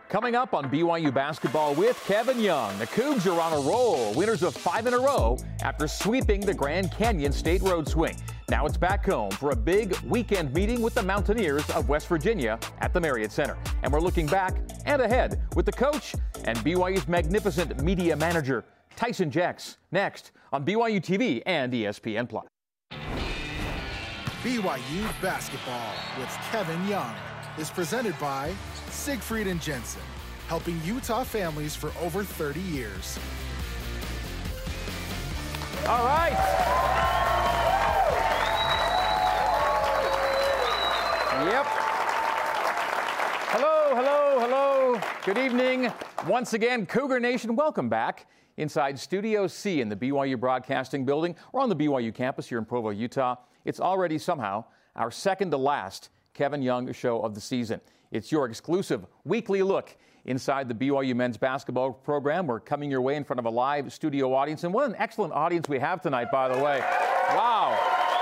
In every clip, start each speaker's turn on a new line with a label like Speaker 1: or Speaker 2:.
Speaker 1: Coming up on BYU Basketball with Kevin Young. The Cougs are on a roll, winners of 5 in a row after sweeping the Grand Canyon State Road Swing. Now it's back home for a big weekend meeting with the Mountaineers of West Virginia at the Marriott Center. And we're looking back and ahead with the coach and BYU's magnificent media manager, Tyson Jex, next on BYU TV and ESPN+.
Speaker 2: BYU Basketball with Kevin Young is presented by Siegfried and Jensen, helping Utah families for over 30 years.
Speaker 1: All right. Yep. Hello. Good evening. Once again, Cougar Nation, welcome back inside Studio C in the BYU Broadcasting Building. We're on the BYU campus here in Provo, Utah. It's already somehow our second to last Kevin Young show of the season. It's your exclusive weekly look inside the BYU men's basketball program. We're coming your way in front of a live studio audience. And what an excellent audience we have tonight, by the way. Wow.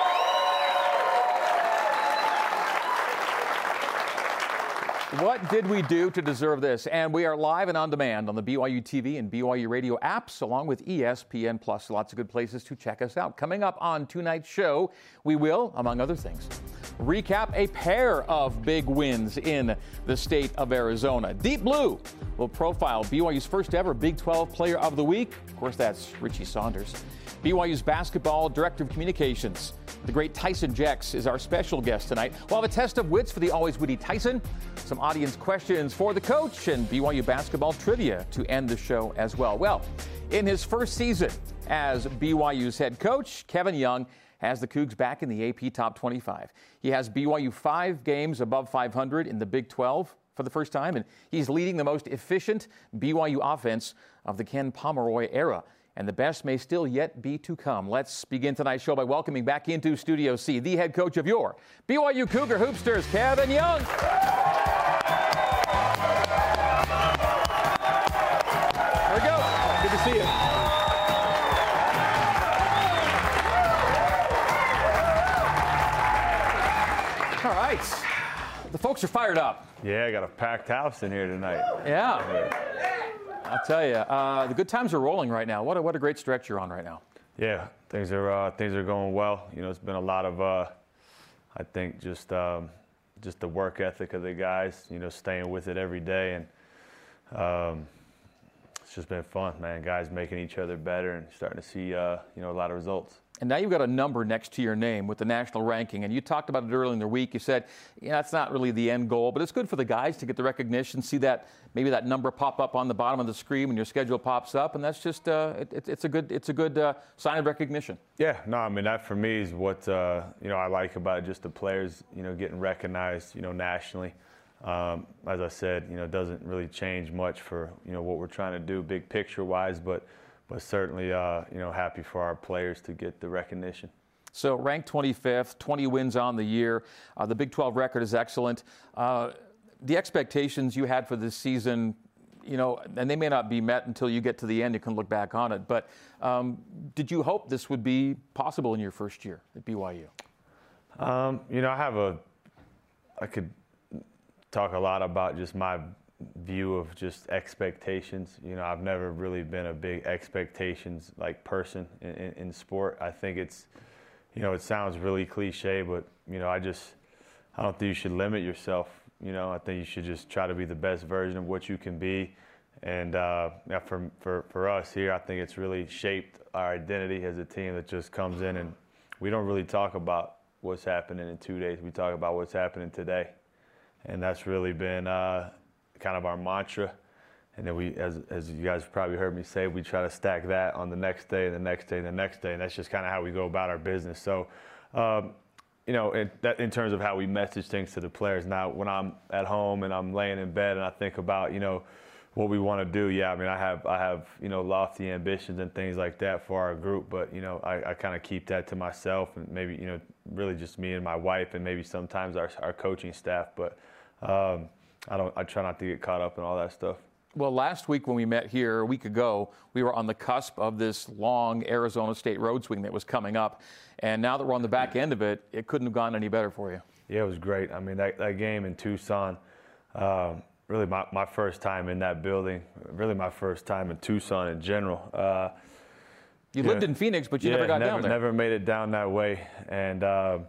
Speaker 1: What did we do to deserve this? And we are live and on demand on the BYU TV and BYU radio apps, along with ESPN+. Lots of good places to check us out. Coming up on tonight's show, we will, among other things, recap a pair of big wins in the state of Arizona. Deep Blue will profile BYU's first ever Big 12 Player of the Week. Of course, that's Richie Saunders. BYU's basketball director of communications, the great Tyson Jex, is our special guest tonight. We'll have a test of wits for the always witty Tyson, some audience questions for the coach, and BYU basketball trivia to end the show as well. Well, in his first season as BYU's head coach, Kevin Young has the Cougs back in the AP Top 25. He has BYU 5 games above 500 in the Big 12 for the first time, and he's leading the most efficient BYU offense of the Ken Pomeroy era. And the best may still yet be to come. Let's begin tonight's show by welcoming back into Studio C the head coach of your BYU Cougar Hoopsters, Kevin Young. There we go. Good to see you. All right. The folks are fired up.
Speaker 3: Yeah, I got a packed house in here tonight.
Speaker 1: Yeah. I'll tell you, the good times are rolling right now. What a great stretch you're on right now.
Speaker 3: Yeah, things are going well. You know, it's been a lot of, I think, just the work ethic of the guys. You know, staying with it every day, and it's just been fun, man. Guys making each other better and starting to see, a lot of results.
Speaker 1: And now you've got a number next to your name with the national ranking. And you talked about it earlier in the week. You said, it's not really the end goal, but it's good for the guys to get the recognition, see that maybe that number pop up on the bottom of the screen when your schedule pops up. And that's just, it's a good sign of recognition.
Speaker 3: Yeah, no, I mean, that for me is what, I like about it, just the players, getting recognized, nationally. As I said, it doesn't really change much for, what we're trying to do big picture wise, but certainly, happy for our players to get the recognition.
Speaker 1: So ranked 25th, 20 wins on the year. The Big 12 record is excellent. The expectations you had for this season, and they may not be met until you get to the end. You can look back on it. But did you hope this would be possible in your first year at BYU?
Speaker 3: I could talk a lot about just my view of just expectations. I've never really been a big expectations person in sport. I think it's, it sounds really cliche, but I don't think you should limit yourself. I think you should just try to be the best version of what you can be. And for us here, I think it's really shaped our identity as a team that just comes in, and we don't really talk about what's happening in 2 days. We talk about what's happening today, and that's really been kind of our mantra. And then we, as you guys probably heard me say, we try to stack that on the next day, the next day, the next day, and that's just kind of how we go about our business. So, in terms of how we message things to the players. Now, when I'm at home and I'm laying in bed and I think about, what we want to do, yeah, I mean, I have lofty ambitions and things like that for our group, but, I kind of keep that to myself, and maybe, really just me and my wife, and maybe sometimes our coaching staff, but I try not to get caught up in all that stuff.
Speaker 1: Well, last week when we met here, a week ago, we were on the cusp of this long Arizona State road swing that was coming up. And now that we're on the back end of it, it couldn't have gone any better for you.
Speaker 3: Yeah, it was great. I mean, that game in Tucson, really my first time in that building, really my first time in Tucson in general.
Speaker 1: You lived in Phoenix, but you never got down there.
Speaker 3: Never made it down that way, and I've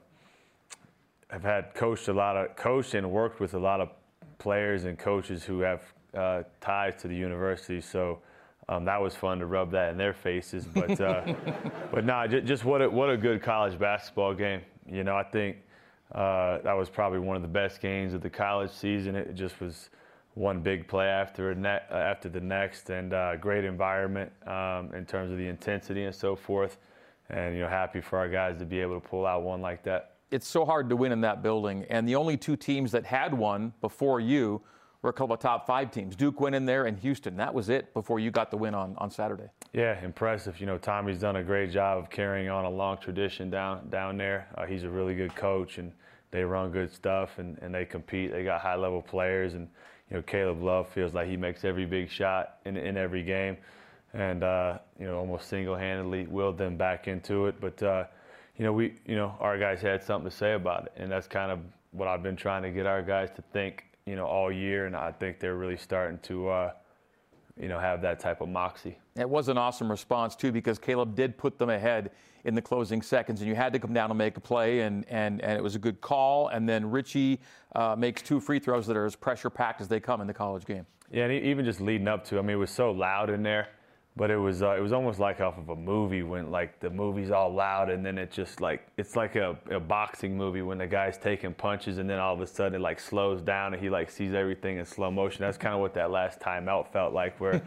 Speaker 3: had coached and worked with a lot of players and coaches who have ties to the university. So that was fun to rub that in their faces. But but no, just what a good college basketball game. You know, I think that was probably one of the best games of the college season. It just was one big play after the next, and great environment in terms of the intensity and so forth. And, you know, happy for our guys to be able to pull out one like that.
Speaker 1: It's so hard to win in that building, and the only two teams that had won before you were a couple of top 5 teams. Duke went in there, and Houston. That was it before you got the win on Saturday. Yeah,
Speaker 3: impressive. You know, Tommy's done a great job of carrying on a long tradition down there. He's a really good coach, and they run good stuff, and they compete. They got high-level players, and you know, Caleb Love feels like he makes every big shot in every game, and you know, almost single-handedly willed them back into it. But you know, our guys had something to say about it, and that's kind of what I've been trying to get our guys to think, you know, all year, and I think they're really starting to you know, have that type of moxie.
Speaker 1: It was an awesome response too, because Caleb did put them ahead in the closing seconds, and you had to come down and make a play, and it was a good call. And then Richie makes 2 free throws that are as pressure-packed as they come in the college game.
Speaker 3: Yeah, and even just leading up to, I mean, it was so loud in there, but it was almost like off of a movie when, like, the movie's all loud, and then it just, like, it's like a boxing movie when the guy's taking punches, and then all of a sudden it, like, slows down, and he, like, sees everything in slow motion. That's kind of what that last timeout felt like, where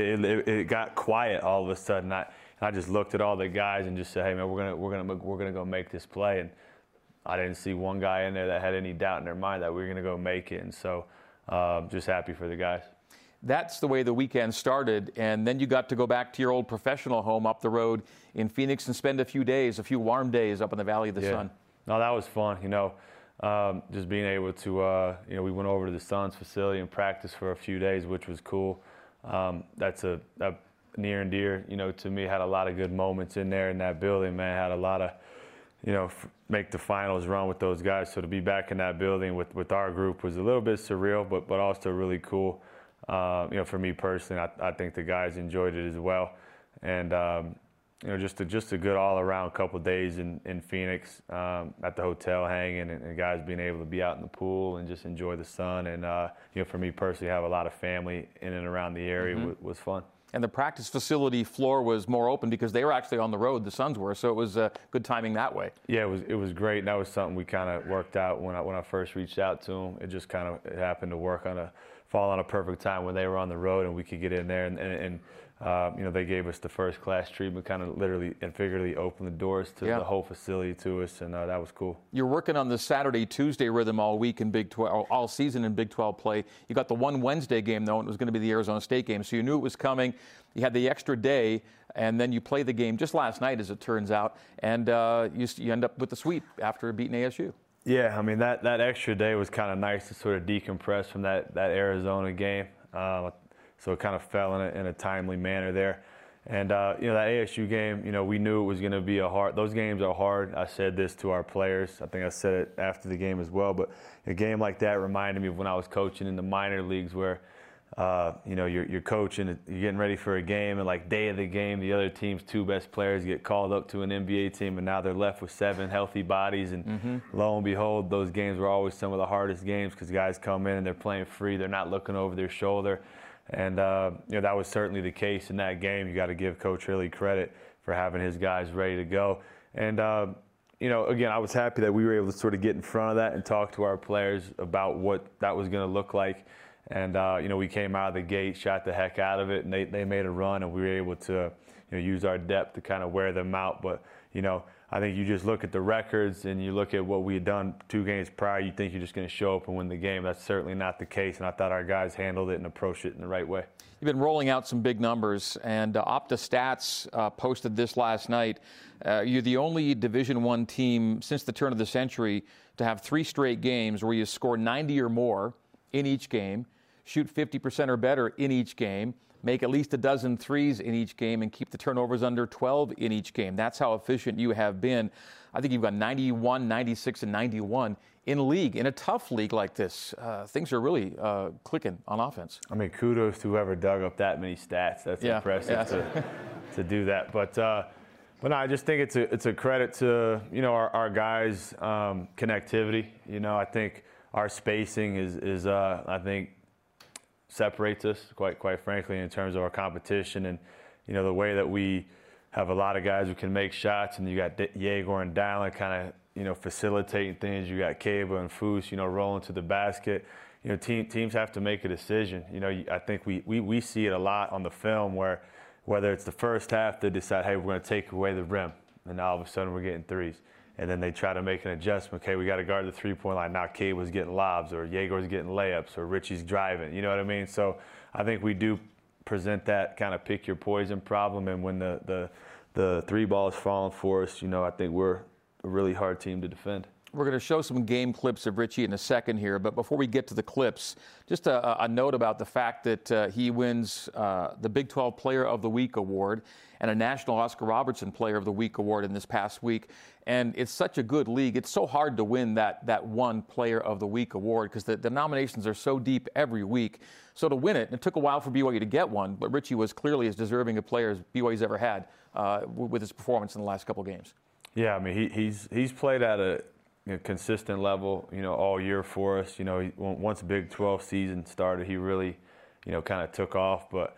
Speaker 3: it got quiet all of a sudden. I just looked at all the guys and just said, "Hey man, we're gonna go make this play." And I didn't see one guy in there that had any doubt in their mind that we were gonna go make it. And so, just happy for the guys.
Speaker 1: That's the way the weekend started, and then you got to go back to your old professional home up the road in Phoenix and spend a few warm days up in the Valley of the Sun.
Speaker 3: No, that was fun. You know, just being able to, you know, we went over to the Suns facility and practiced for a few days, which was cool. That's near and dear, you know, to me. Had a lot of good moments in there in that building, man. Had a lot of, you know, make the finals run with those guys. So to be back in that building with our group was a little bit surreal, but also really cool. You know, for me personally, I think the guys enjoyed it as well. And, you know, just a good all-around couple of days in Phoenix at the hotel hanging, and guys being able to be out in the pool and just enjoy the sun. And, you know, for me personally, have a lot of family in and around the area was fun.
Speaker 1: And the practice facility floor was more open because they were actually on the road, the Suns were, so it was good timing that way.
Speaker 3: Yeah, it was great, and that was something we kind of worked out when I first reached out to them. It just kind of happened to fall on a perfect time when they were on the road and we could get in there, and you know, they gave us the first class treatment, kind of literally and figuratively opened the doors to the whole facility to us, and that was cool.
Speaker 1: You're working on the Saturday-Tuesday rhythm all week in Big 12, all season in Big 12 play. You got the one Wednesday game, though, and it was going to be the Arizona State game, so you knew it was coming. You had the extra day, and then you play the game just last night, as it turns out, and you end up with the sweep after beating ASU.
Speaker 3: Yeah, I mean, that extra day was kind of nice to sort of decompress from that Arizona game. So it kind of fell in a timely manner there. And, you know, that ASU game, you know, we knew it was going to be those games are hard. I said this to our players. I think I said it after the game as well. But a game like that reminded me of when I was coaching in the minor leagues where, you know, you're coaching, you're getting ready for a game, and like day of the game, the other team's 2 best players get called up to an NBA team, and now they're left with 7 healthy bodies. And lo and behold, those games were always some of the hardest games because guys come in and they're playing free. They're not looking over their shoulder. And, you know, that was certainly the case in that game. You got to give Coach Hurley credit for having his guys ready to go. And, you know, again, I was happy that we were able to sort of get in front of that and talk to our players about what that was going to look like. And, you know, we came out of the gate, shot the heck out of it, and they made a run, and we were able to, you know, use our depth to kind of wear them out. But, you know, I think you just look at the records and you look at what we had done 2 games prior, you think you're just going to show up and win the game. That's certainly not the case, and I thought our guys handled it and approached it in the right way.
Speaker 1: You've been rolling out some big numbers, and Opta Stats posted this last night. You're the only Division I team since the turn of the century to have 3 straight games where you score 90 or more in each game, shoot 50% or better in each game, make at least a dozen threes in each game, and keep the turnovers under 12 in each game. That's how efficient you have been. I think you've got 91, 96, and 91 in league. In a tough league like this, things are really clicking on offense.
Speaker 3: I mean, kudos to whoever dug up that many stats. That's impressive to do that. But no, I just think it's a credit to, you know, our guys' connectivity. You know, I think our spacing is I think separates us quite frankly in terms of our competition, and you know the way that we have a lot of guys who can make shots, and you got Yegor and Dallin kind of, you know, facilitating things. You got Kaba and Foose, you know, rolling to the basket. You know, teams have to make a decision. You know, I think we see it a lot on the film where whether it's the first half, they decide, hey, we're going to take away the rim, and all of a sudden we're getting threes. And then they try to make an adjustment. Okay, we got to guard the three-point line. Now Caba's getting lobs, or Yegor's getting layups, or Richie's driving. You know what I mean? So I think we do present that kind of pick your poison problem. And when the three ball is falling for us, you know, I think we're a really hard team to defend.
Speaker 1: We're going to show some game clips of Richie in a second here, but before we get to the clips, just a note about the fact that he wins the Big 12 Player of the Week award and a National Oscar Robertson Player of the Week award in this past week. And it's such a good league. It's so hard to win that one Player of the Week award because the nominations are so deep every week. So to win it, it took a while for BYU to get one, but Richie was clearly as deserving a player as BYU's ever had with his performance in the last couple games.
Speaker 3: Yeah, I mean, he's played at a consistent level, you know, all year for us. You know, once Big 12 season started, he really, you know, kind of took off. But,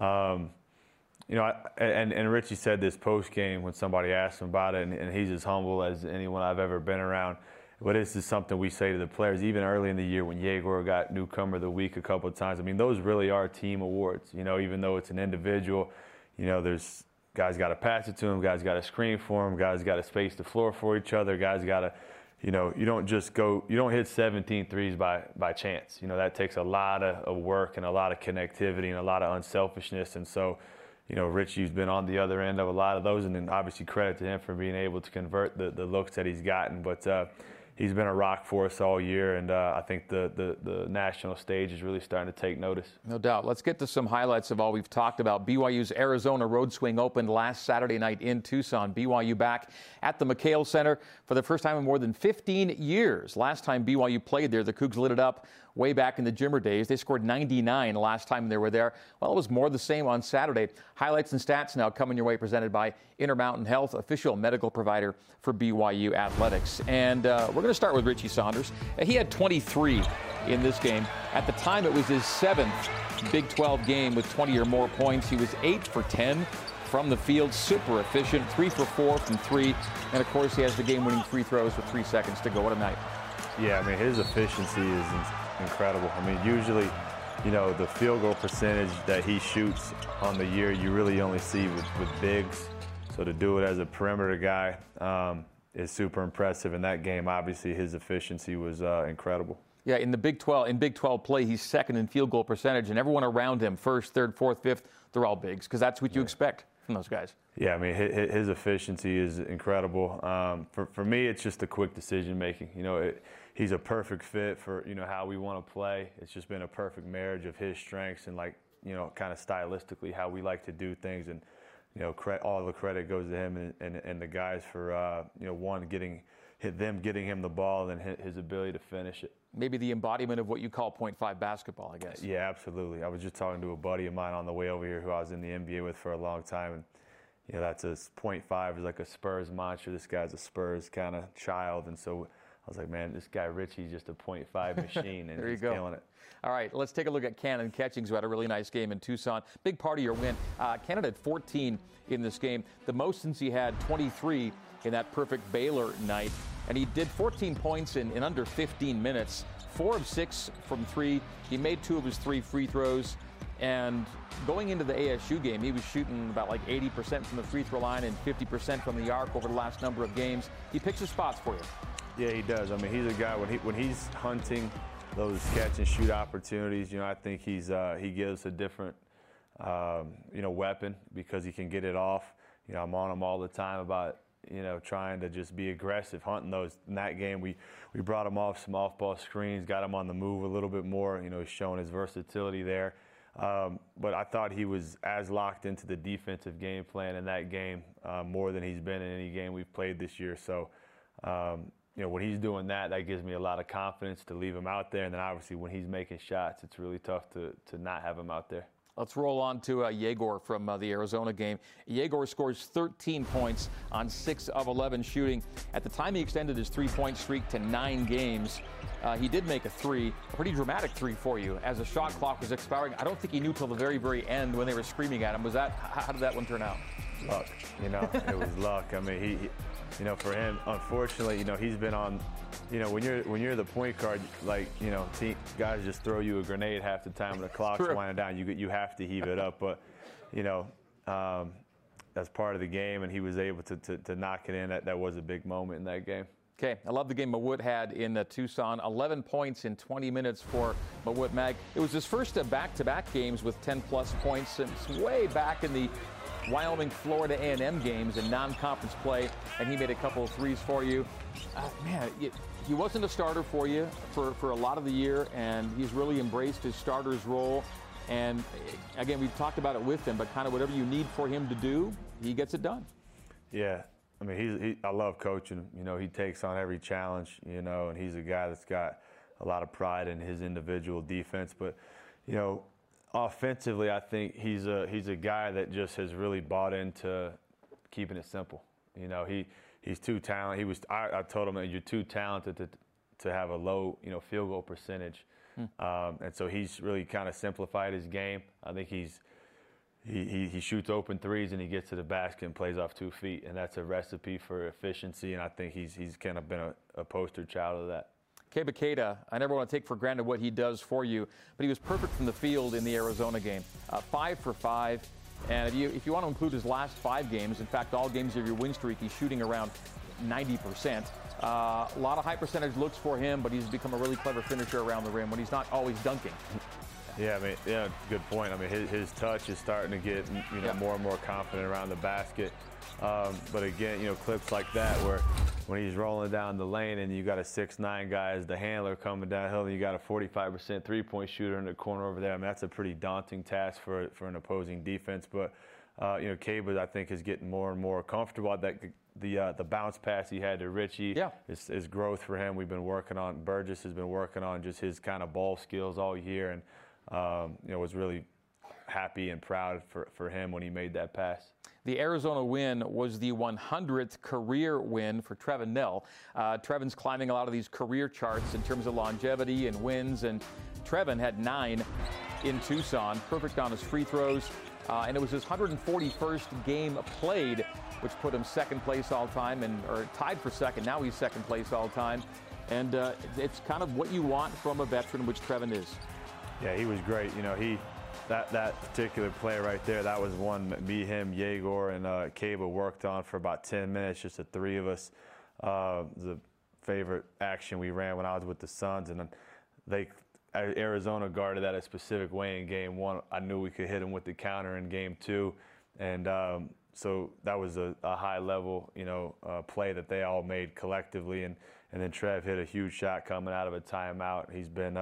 Speaker 3: you know, and Richie said this post game when somebody asked him about it, and he's as humble as anyone I've ever been around. But this is something we say to the players, even early in the year when Yegor got Newcomer of the Week a couple of times. I mean, those really are team awards. You know, even though it's an individual, you know, there's guys got to pass it to him, guys got to screen for him, guys got to space the floor for each other, guys got to, you know, you don't hit 17 threes by chance. You know, that takes a lot of work and a lot of connectivity and a lot of unselfishness. And so, you know, Richie's been on the other end of a lot of those, and then obviously credit to him for being able to convert the looks that he's gotten. But he's been a rock for us all year, and I think the national stage is really starting to take notice. No
Speaker 1: doubt. Let's get to some highlights of all we've talked about. BYU's Arizona Road Swing opened last Saturday night in Tucson. BYU back at the McHale Center for the first time in more than 15 years. Last time BYU played there, the Cougs lit it up way back in the Jimmer days. They scored 99 last time they were there. Well, it was more the same on Saturday. Highlights and stats now coming your way, presented by Intermountain Health, official medical provider for BYU Athletics. And we're going to start with Richie Saunders. He had 23 in this game. At the time, it was his 7th Big 12 game with 20 or more points. He was 8 for 10 from the field, super efficient, 3 for 4 from 3. And, of course, he has the game-winning free throws with 3 seconds to go. What a night.
Speaker 3: Yeah, I mean, his efficiency is incredible. I mean, usually, you know, the field goal percentage that he shoots on the year, you really only see with bigs. So to do it as a perimeter guy is super impressive. In that game, obviously, his efficiency was incredible.
Speaker 1: Yeah, in Big 12 play, he's second in field goal percentage, and everyone around him, first, third, fourth, fifth, they're all bigs, because that's what you expect from those guys.
Speaker 3: Yeah, I mean, his efficiency is incredible. For me, it's just the quick decision making. You know, he's a perfect fit for, you know, how we want to play. It's just been a perfect marriage of his strengths and, like, you know, kind of stylistically how we like to do things. And, you know, all the credit goes to him and the guys for, you know, one, getting him the ball and his ability to finish it.
Speaker 1: Maybe the embodiment of what you call .5 basketball, I guess.
Speaker 3: Yeah, absolutely. I was just talking to a buddy of mine on the way over here who I was in the NBA with for a long time, and you know, that's a .5 is like a Spurs monster. This guy's a Spurs kind of child, and so I was like, man, this guy Richie's just a .5 machine, and he's killing it.
Speaker 1: All right, let's take a look at Cannon Catchings, who had a really nice game in Tucson. Big part of your win. Cannon had 14 in this game, the most since he had 23 in that perfect Baylor night. And he did 14 points in under 15 minutes, 4 of 6 from 3. He made 2 of his 3 free throws. And going into the ASU game, he was shooting about like 80% from the free throw line and 50% from the arc over the last number of games. He picks his spots for you.
Speaker 3: Yeah, he does. I mean, he's a guy, when he's hunting those catch and shoot opportunities, you know, I think he gives a different, you know, weapon because he can get it off. You know, I'm on him all the time about, trying to just be aggressive, hunting those. In that game, we brought him off some off-ball screens, got him on the move a little bit more, showing his versatility there. But I thought he was as locked into the defensive game plan in that game more than he's been in any game we've played this year. So, when he's doing that, that gives me a lot of confidence to leave him out there. And then obviously when he's making shots, it's really tough to not have him out there.
Speaker 1: Let's roll on to Yegor from the Arizona game. Yegor scores 13 points on 6 of 11 shooting. At the time he extended his 3-point streak to 9 games, he did make a pretty dramatic 3 for you as the shot clock was expiring. I don't think he knew till the very, very end when they were screaming at him. How did that one turn out?
Speaker 3: Luck, it was luck. I mean, he for him, unfortunately, he's been on, when you're the point guard, guys just throw you a grenade half the time when the clock's winding down. You have to heave it up, but that's part of the game, and he was able to knock it in. That was a big moment in that game.
Speaker 1: Okay, I love the game Mawut had in Tucson. 11 points in 20 minutes for Mawut Mag. It was his first back-to-back games with 10-plus points since way back in the Wyoming-Florida A&M games in non-conference play, and he made a couple of threes for you. He wasn't a starter for you for a lot of the year, and he's really embraced his starter's role. And again, we've talked about it with him, but kind of whatever you need for him to do, he gets it done.
Speaker 3: Yeah. I mean, I love coaching him. He takes on every challenge, and he's a guy that's got a lot of pride in his individual defense. But, offensively, I think he's a guy that just has really bought into keeping it simple. He's too talented. I told him that you're too talented to have a low, field goal percentage. And so he's really kind of simplified his game. I think he shoots open threes and he gets to the basket and plays off 2 feet, and that's a recipe for efficiency. And I think he's kind of been a poster child of that.
Speaker 1: Keba Keita, I never want to take for granted what he does for you, but he was perfect from the field in the Arizona game. 5 for 5, and if you want to include his last 5 games, in fact, all games of your win streak, he's shooting around 90%. A lot of high percentage looks for him, but he's become a really clever finisher around the rim when he's not always dunking.
Speaker 3: Yeah, good point. I mean, his touch is starting to get more and more confident around the basket. But again, clips like that where when he's rolling down the lane and you got a 6'9" guy as the handler coming downhill, and you got a 45% three-point shooter in the corner over there. I mean, that's a pretty daunting task for an opposing defense. But Keba, I think, is getting more and more comfortable. The bounce pass he had to Richie is growth for him. We've been working on. Burgess has been working on just his kind of ball skills all year, and was really happy and proud for him when he made that pass.
Speaker 1: The Arizona win was the 100th career win for Trevin Knell. Trevin's climbing a lot of these career charts in terms of longevity and wins, and Trevin had 9 in Tucson, perfect on his free throws, and it was his 141st game played, which put him second place all time, or tied for second. Now he's second place all time, and it's kind of what you want from a veteran, which Trevin is.
Speaker 3: Yeah, he was great. That particular play right there, that was one me, him, Yegor, and Keba worked on for about 10 minutes, just the 3 of us. It was a favorite action we ran when I was with the Suns, and Arizona guarded that a specific way in game 1. I knew we could hit them with the counter in game 2, and so that was a high-level, play that they all made collectively, and then Trev hit a huge shot coming out of a timeout. He's been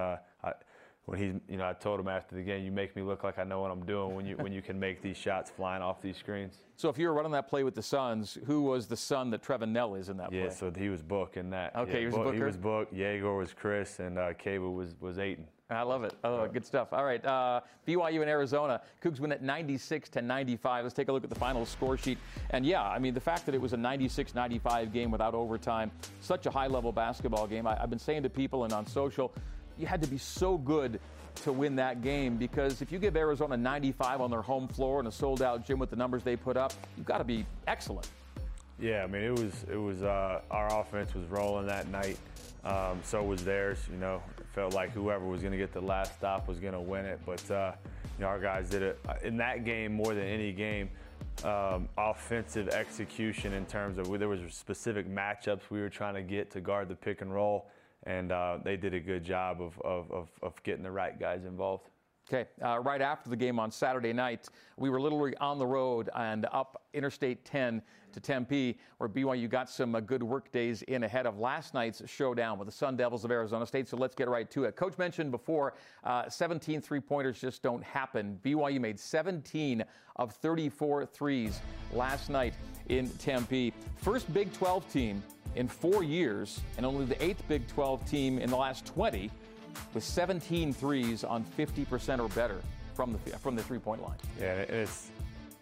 Speaker 3: I told him after the game, you make me look like I know what I'm doing when you can make these shots flying off these screens.
Speaker 1: So if you were running that play with the Suns, who was the son that Trevin Knell is in that play?
Speaker 3: Yeah, so he was Book in that.
Speaker 1: Okay, he was Booker?
Speaker 3: He was Book, Yegor was Chris, and Keba was Ayton.
Speaker 1: I love it. Oh, good stuff. All right, BYU and Arizona. Cougs win at 96-95. Let's take a look at the final score sheet. And the fact that it was a 96-95 game without overtime, such a high-level basketball game. I've been saying to people and on social, you had to be so good to win that game, because if you give Arizona 95 on their home floor in a sold-out gym with the numbers they put up, you've got to be excellent.
Speaker 3: Yeah, it was our offense was rolling that night. So was theirs. It felt like whoever was going to get the last stop was going to win it. But our guys did it in that game more than any game. Offensive execution in terms of there was specific matchups we were trying to get to guard the pick and roll. And they did a good job of getting the right guys involved.
Speaker 1: Okay, right after the game on Saturday night, we were literally on the road and up Interstate 10 to Tempe, where BYU got some good work days in ahead of last night's showdown with the Sun Devils of Arizona State. So let's get right to it. Coach mentioned before, 17 three-pointers just don't happen. BYU made 17 of 34 threes last night in Tempe. First Big 12 team in 4 years, and only the 8th Big 12 team in the last 20 with 17 threes on 50% or better from the three-point line.
Speaker 3: Yeah, it's,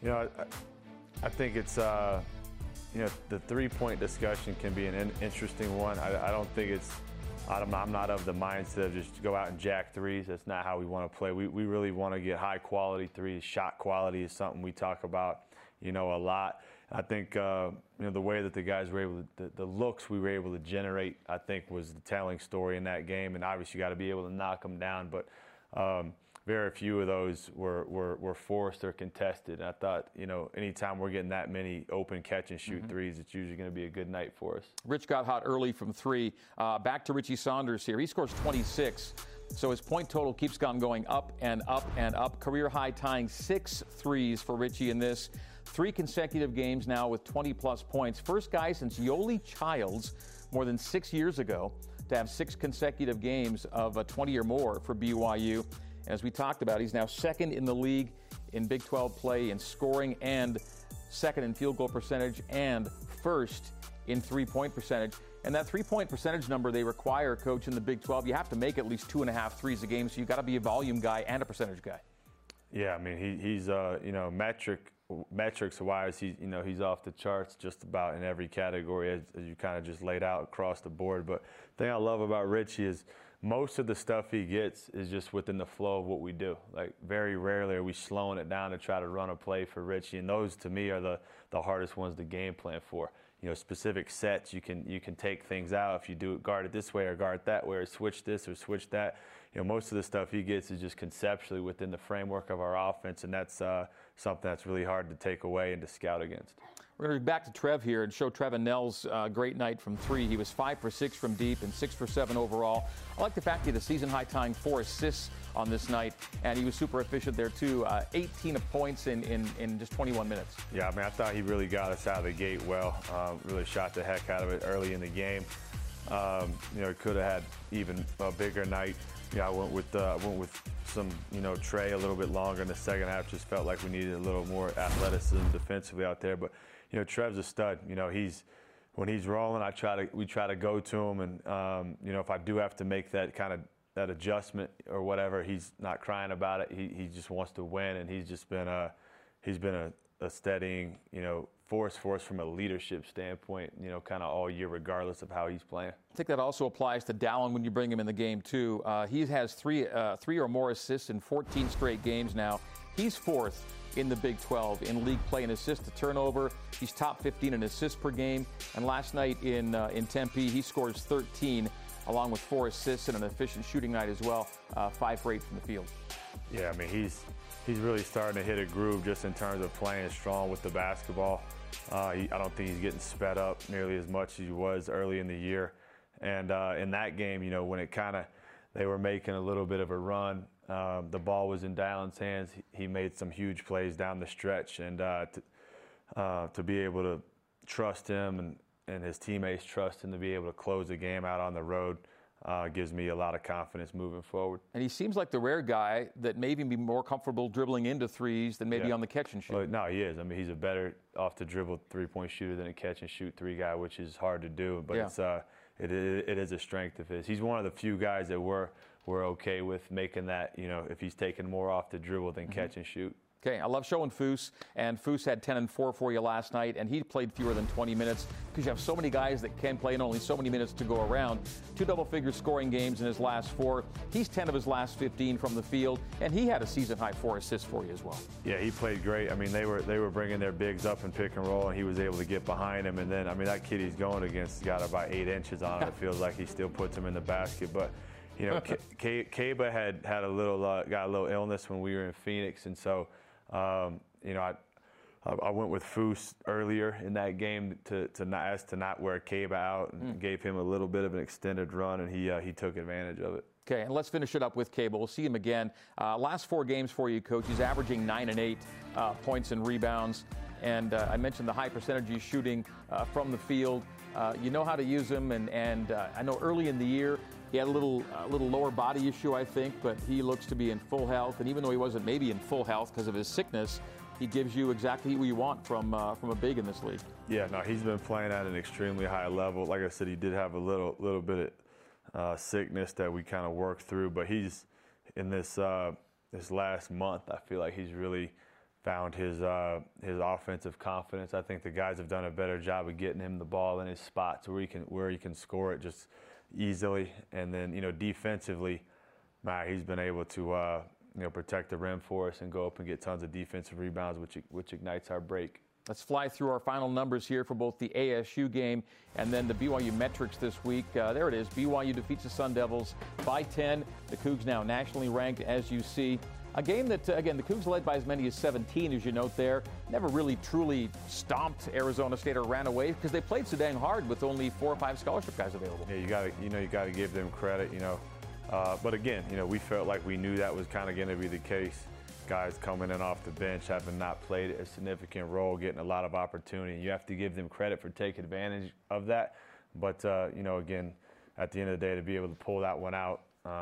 Speaker 3: I think it's, the three-point discussion can be an interesting one. I don't think it's, I'm not of the mindset of just go out and jack threes. That's not how we want to play. We really want to get high-quality threes. Shot quality is something we talk about, a lot. I think, the way that the guys were able to, the looks we were able to generate, I think, was the telling story in that game. And obviously, you got to be able to knock them down. But very few of those were forced or contested. And I thought, anytime we're getting that many open catch-and-shoot threes, it's usually going to be a good night for us.
Speaker 1: Rich got hot early from three. Back to Richie Saunders here. He scores 26. So his point total keeps on going up and up and up. Career high tying 6 threes for Richie in this. 3 consecutive games now with 20-plus points. First guy since Yoli Childs more than 6 years ago to have 6 consecutive games of 20 or more for BYU. As we talked about, he's now second in the league in Big 12 play in scoring and second in field goal percentage and first in three-point percentage. And that three-point percentage number they require, Coach, in the Big 12, you have to make at least 2.5 threes a game, so you've got to be a volume guy and a percentage guy.
Speaker 3: Yeah, I mean, he's metrics-wise, he's off the charts just about in every category, as you kind of just laid out across the board. But the thing I love about Richie is most of the stuff he gets is just within the flow of what we do. Like, very rarely are we slowing it down to try to run a play for Richie, and those, to me, are the hardest ones to game plan for. Specific sets, you can take things out if you do it, guard it this way or guard it that way or switch this or switch that. Most of the stuff he gets is just conceptually within the framework of our offense, and that's something that's really hard to take away and to scout against.
Speaker 1: We're going to be back to Trev here and show Trevin Nell's great night from 3. He was 5 for 6 from deep and 6 for 7 overall. I like the fact he had a season-high tying 4 assists on this night, and he was super efficient there too. 18 points in just 21 minutes. Yeah,
Speaker 3: I mean, I thought he really got us out of the gate well. Really shot the heck out of it early in the game. Could have had even a bigger night. I went with some, Trey a little bit longer in the second half. Just felt like we needed a little more athleticism defensively out there. But Trev's a stud. When he's rolling, we try to go to him, and if I do have to make that adjustment or whatever, he's not crying about it. He just wants to win, and he's been a steadying, force for us from a leadership standpoint, kind of all year, regardless of how he's playing.
Speaker 1: I think that also applies to Dallin when you bring him in the game, too. He has three or more assists in 14 straight games now. He's 4th in the Big 12 in league play in assists to turnover. He's top 15 in assists per game. And last night in Tempe, he scores 13, along with 4 assists and an efficient shooting night as well, 5 for 8 from the field.
Speaker 3: Yeah, I mean, he's really starting to hit a groove just in terms of playing strong with the basketball. I don't think he's getting sped up nearly as much as he was early in the year. And in that game, when they were making a little bit of a run, the ball was in Dallin's hands. He made some huge plays down the stretch, and to be able to trust him and his teammates trust him to be able to close the game out on the road gives me a lot of confidence moving forward.
Speaker 1: And he seems like the rare guy that may even be more comfortable dribbling into threes than maybe on the catch and shoot.
Speaker 3: Well, no, he is. I mean, he's a better off-the-dribble three-point shooter than a catch-and-shoot 3 guy, which is hard to do. But it is a strength of his. He's one of the few guys that we're okay with making that, if he's taking more off the dribble than catch and shoot.
Speaker 1: Okay, I love showing Foose, and Foose had 10 and 4 for you last night, and he played fewer than 20 minutes because you have so many guys that can play and only so many minutes to go around. 2 double-figure scoring games in his last 4. He's 10 of his last 15 from the field, and he had a season-high 4 assists for you as well.
Speaker 3: Yeah, he played great. I mean, they were bringing their bigs up and pick and roll, and he was able to get behind him. And then, I mean, that kid he's going against got about 8 inches on him. It feels like he still puts him in the basket, but. Kaba had a little got a little illness when we were in Phoenix, and so I went with Foose earlier in that game to not wear Kaba out, and gave him a little bit of an extended run, and he took advantage of it.
Speaker 1: Okay, and let's finish it up with Cable. We'll see him again. Last 4 games for you, Coach. He's averaging 9 and 8 points and rebounds. And I mentioned the high percentage he's shooting from the field. You know how to use him, and I know early in the year he had a little lower body issue, I think, but he looks to be in full health. And even though he wasn't maybe in full health because of his sickness, he gives you exactly what you want from a big in this league. Yeah, no, he's been playing at an extremely high level. Like I said, he did have a little bit of sickness that we kind of worked through, but he's in this last month, I feel like he's really found his offensive confidence. I think the guys have done a better job of getting him the ball in his spots where he can score it just easily. And then, defensively, he's been able to protect the rim for us and go up and get tons of defensive rebounds, which ignites our break. Let's fly through our final numbers here for both the ASU game and then the BYU metrics this week. There it is. BYU defeats the Sun Devils by 10. The Cougs now nationally ranked, as you see. A game that, again, the Cougs led by as many as 17, as you note there. Never really truly stomped Arizona State or ran away because they played so dang hard with only 4 or 5 scholarship guys available. Yeah, you got to give them credit, But again, we felt like we knew that was kind of going to be the case. Guys coming in off the bench, having not played a significant role, getting a lot of opportunity. You have to give them credit for taking advantage of that. But, again, at the end of the day, to be able to pull that one out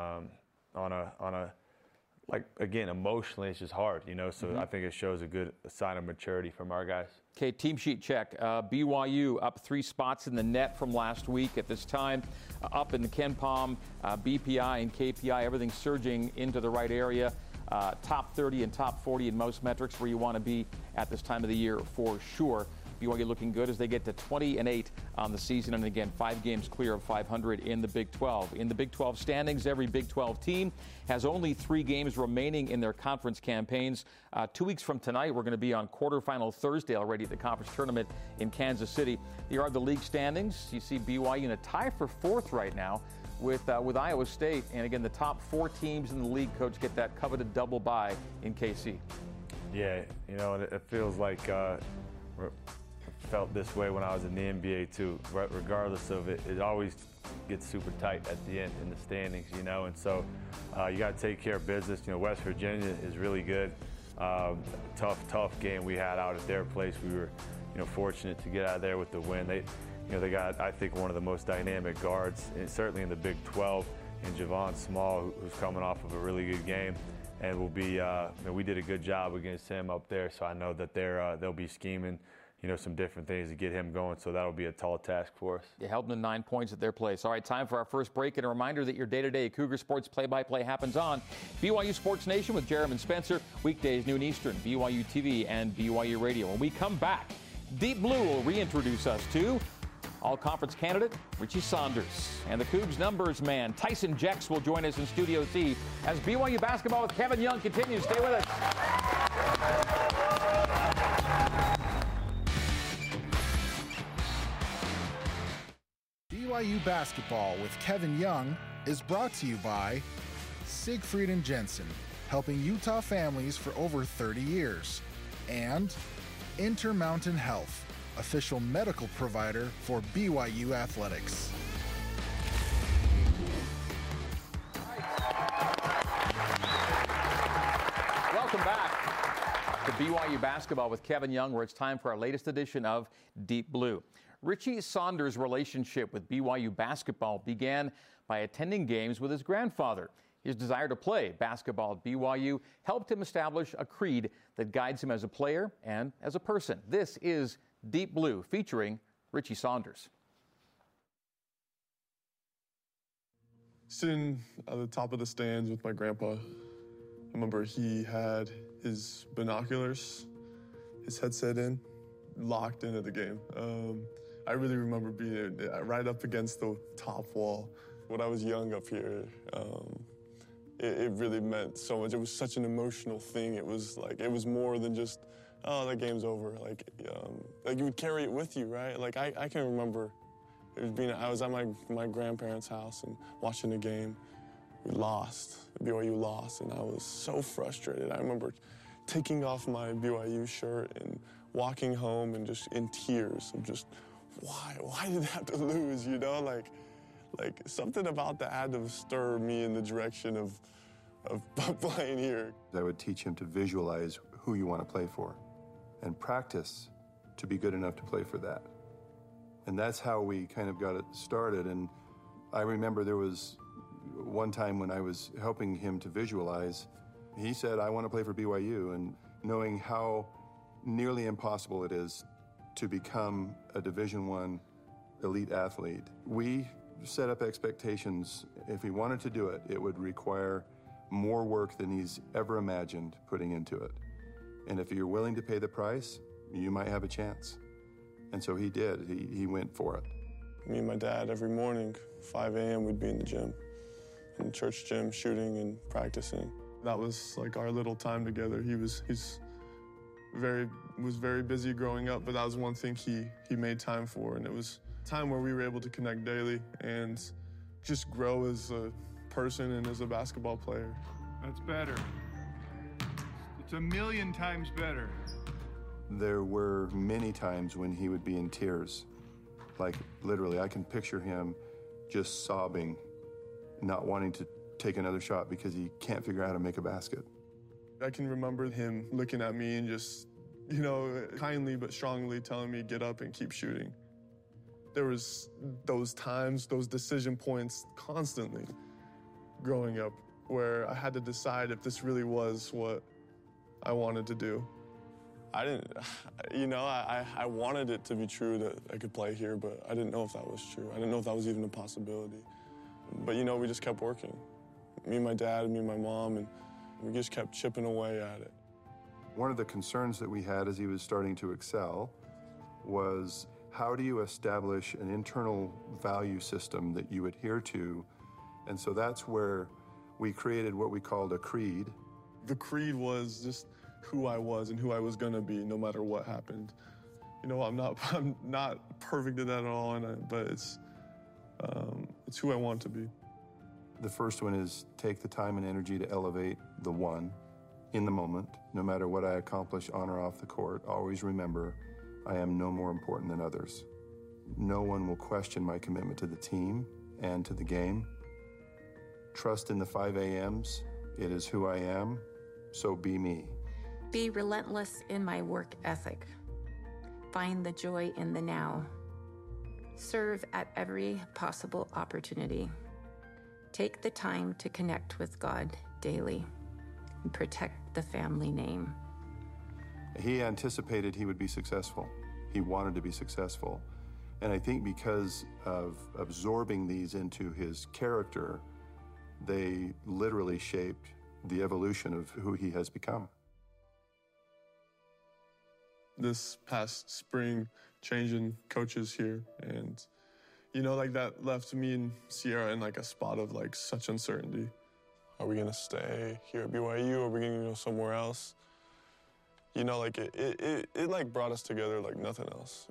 Speaker 1: emotionally, it's just hard, So I think it shows a good sign of maturity from our guys. Okay, team sheet check. BYU up 3 spots in the net from last week at this time. Up in the KenPom, BPI and KPI, everything surging into the right area. Top 30 and top 40 in most metrics where you want to be at this time of the year for sure. BYU looking good as they get to 20-8 on the season, and again 5 games clear of 500 in the Big 12. In the Big 12 standings, every Big 12 team has only 3 games remaining in their conference campaigns. 2 weeks from tonight, we're going to be on quarterfinal Thursday already at the conference tournament in Kansas City. Here are the league standings. You see BYU in a tie for 4th right now with Iowa State, and again the top 4 teams in the league, Coach, get that coveted double bye in KC. Yeah, it feels like felt this way when I was in the NBA too. Regardless of it, it always gets super tight at the end in the standings, and so you got to take care of business. West Virginia is really good. Tough game we had out at their place. We were, fortunate to get out of there with the win. They got, I think, one of the most dynamic guards, and certainly in the Big 12, in Javon Small, who's coming off of a really good game, and will be. We did a good job against him up there, so I know that they'll be scheming, some different things to get him going. So that'll be a tall task for us. You held them to 9 points at their place. All right, time for our first break, and a reminder that your day-to-day Cougar Sports play-by-play happens on BYU Sports Nation with Jeremy Spencer, weekdays noon Eastern, BYU TV and BYU Radio. When we come back, Deep Blue will reintroduce us to all-conference candidate Richie Saunders. And the Cougs numbers man, Tyson Jex, will join us in Studio C as BYU basketball with Kevin Young continues. Stay with us.
Speaker 2: BYU basketball with Kevin Young is brought to you by Siegfried and Jensen, helping Utah families for over 30 years. And Intermountain Health, official medical provider for BYU athletics.
Speaker 1: Welcome back to BYU basketball with Kevin Young, where it's time for our latest edition of Deep Blue. Richie Saunders' relationship with BYU basketball began by attending games with his grandfather. His desire to play basketball at BYU helped him establish a creed that guides him as a player and as a person. This is Deep Blue, featuring Richie Saunders.
Speaker 4: Sitting at the top of the stands with my grandpa, I remember he had his binoculars, his headset in, locked into the game. I really remember being right up against the top wall. When I was young up here, it really meant so much. It was such an emotional thing. It was more than just, oh, that game's over. Like you would carry it with you, right? Like I can remember I was at my grandparents' house and watching the game. We lost, BYU lost, and I was so frustrated. I remember taking off my BYU shirt and walking home and just in tears of just, why did they have to lose, Like, something about that had to stir me in the direction of playing here.
Speaker 5: I would teach him to visualize who you want to play for and practice to be good enough to play for that. And that's how we kind of got it started. And I remember there was one time when I was helping him to visualize, he said, I want to play for BYU. And knowing how nearly impossible it is to become a Division I elite athlete, we set up expectations. If he wanted to do it, it would require more work than he's ever imagined putting into it. And if you're willing to pay the price, you might have a chance. And so he did. He went for it.
Speaker 4: Me and my dad, every morning, 5 a.m., we'd be in the gym, in the church gym, shooting and practicing. That was like our little time together. He was very busy growing up, but that was one thing he made time for, and it was time where we were able to connect daily and just grow as a person and as a basketball player.
Speaker 6: That's better. It's a million times better.
Speaker 5: There were many times when he would be in tears. Like, literally, I can picture him just sobbing, not wanting to take another shot because he can't figure out how to make a basket.
Speaker 4: I can remember him looking at me and just, kindly but strongly telling me, get up and keep shooting. There was those times, those decision points constantly growing up where I had to decide if this really was what I wanted to do. I wanted it to be true that I could play here, but I didn't know if that was true. I didn't know if that was even a possibility. But, we just kept working. Me and my dad, me and my mom, and we just kept chipping away at it.
Speaker 5: One of the concerns that we had as he was starting to excel was, how do you establish an internal value system that you adhere to? And so that's where we created what we called a creed.
Speaker 4: The creed was just who I was and who I was gonna be, no matter what happened. I'm not perfect at that at all, but it's who I want to be.
Speaker 5: The first one is take the time and energy to elevate the one in the moment. No matter what I accomplish on or off the court, always remember I am no more important than others. No one will question my commitment to the team and to the game. Trust in the 5 a.m.s. It is who I am, so be me.
Speaker 7: Be relentless in my work ethic. Find the joy in the now. Serve at every possible opportunity. Take the time to connect with God daily and protect the family name.
Speaker 5: He anticipated he would be successful. He wanted to be successful. And I think because of absorbing these into his character, they literally shaped the evolution of who he has become.
Speaker 4: This past spring, changing coaches here, and that left me and Sierra in a spot of such uncertainty. Are we gonna stay here at BYU, or are we gonna go somewhere else? It brought us together like nothing else.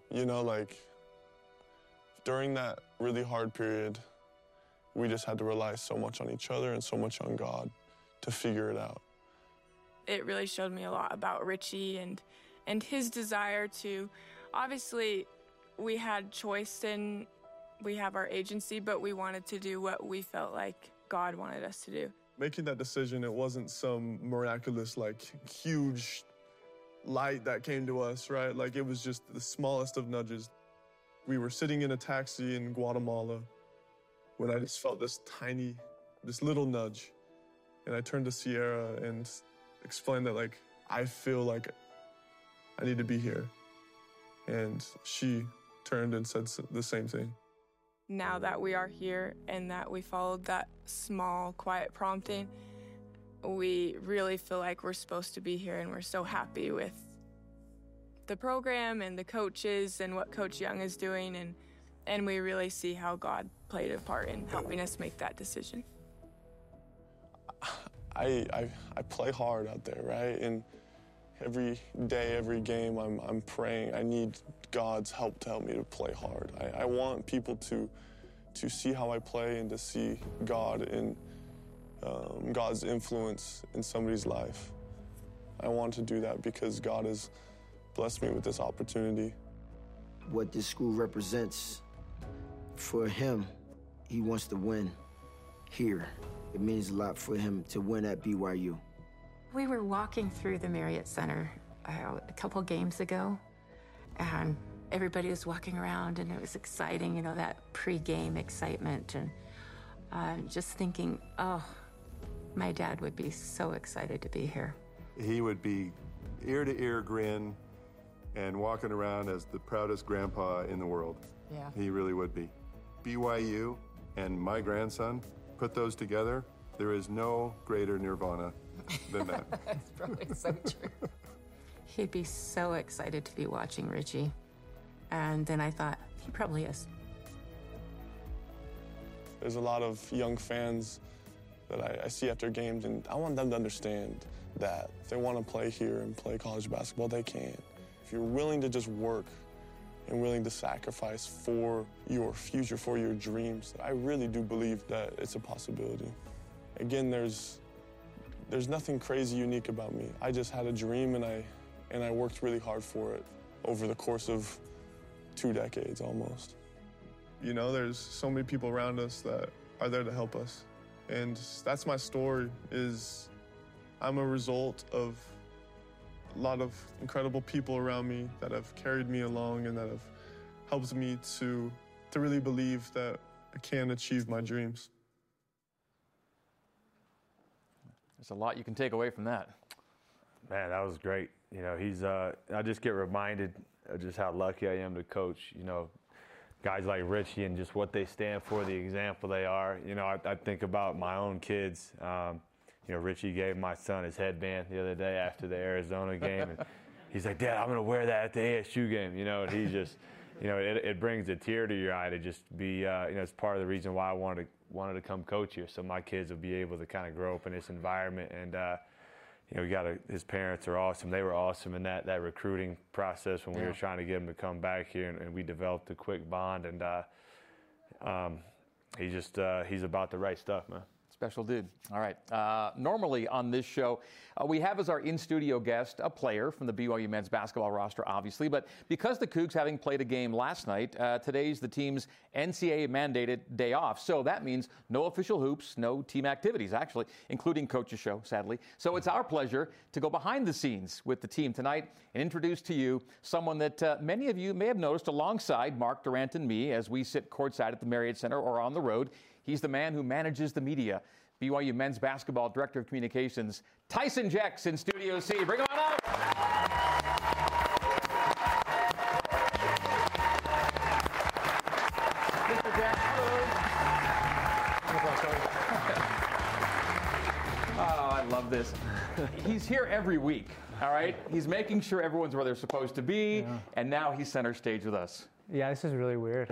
Speaker 4: During that really hard period, we just had to rely so much on each other and so much on God to figure it out.
Speaker 8: It really showed me a lot about Richie and his desire to, obviously, we had choice and we have our agency, but we wanted to do what we felt like God wanted us to do.
Speaker 4: Making that decision, it wasn't some miraculous, huge light that came to us, right? It was just the smallest of nudges. We were sitting in a taxi in Guatemala when I just felt this little nudge. And I turned to Sierra and explained that, I feel like I need to be here. And she turned and said the same thing.
Speaker 8: Now that we are here and that we followed that small, quiet prompting, we really feel like we're supposed to be here, and we're so happy with the program and the coaches and what Coach Young is doing, and we really see how God played a part in helping us make that decision.
Speaker 4: I play hard out there, right? And every day, every game, I'm praying. I need God's help to help me to play hard. I want people to see how I play and to see God and God's influence in somebody's life. I want to do that because God has blessed me with this opportunity.
Speaker 9: What this school represents for him he wants to win here. It means a lot for him to win at BYU.
Speaker 7: We were walking through the Marriott Center a couple games ago, and everybody was walking around, and it was exciting, you know, that pre-game excitement, and just thinking, oh, my dad would be so excited to be here.
Speaker 5: He would be ear-to-ear grin and walking around as the proudest grandpa in the world.
Speaker 7: Yeah.
Speaker 5: He really would be. BYU and my grandson, put those together, there is no greater nirvana than that.
Speaker 7: That's probably so true. He'd be so excited to be watching Richie. And then I thought, he probably is.
Speaker 4: There's a lot of young fans that I see after games, and I want them to understand that if they want to play here and play college basketball, they can. If you're willing to just work and willing to sacrifice for your future, for your dreams, I really do believe that it's a possibility. Again, there's nothing crazy unique about me. I just had a dream, and I worked really hard for it over the course of 2 decades almost. You know, there's so many people around us that are there to help us. And that's my story, is I'm a result of a lot of incredible people around me that have carried me along and that have helped me to really believe that I can achieve my dreams.
Speaker 1: There's a lot you can take away from that.
Speaker 3: Man, that was great. You know, I just get reminded of just how lucky I am to coach, you know, guys like Richie and just what they stand for, the example they are. You know, I think about my own kids. You know, Richie gave my son his headband the other day after the Arizona game. And he's like, Dad, I'm going to wear that at the ASU game. You know, and he just, you know, it brings a tear to your eye to just be, you know, it's part of the reason why I wanted to come coach here. So my kids will be able to kind of grow up in this environment. And, you know, his parents are awesome. They were awesome in that recruiting process when we were trying to get him to come back here, and we developed a quick bond. And he's about the right stuff, man.
Speaker 1: Special dude. All right. Normally on this show, we have as our in-studio guest a player from the BYU men's basketball roster, obviously. But because the Cougs having played a game last night, today's the team's NCAA-mandated day off. So that means no official hoops, no team activities, actually, including Coach's show, sadly. So it's our pleasure to go behind the scenes with the team tonight and introduce to you someone that many of you may have noticed alongside Mark Durant and me as we sit courtside at the Marriott Center or on the road. He's the man who manages the media. BYU men's basketball director of communications, Tyson Jex in Studio C. Bring him on up. Mr. Jex, hello. Oh, I love this. He's here every week, all right? He's making sure everyone's where they're supposed to be, and now he's center stage with us.
Speaker 10: Yeah, this is really weird.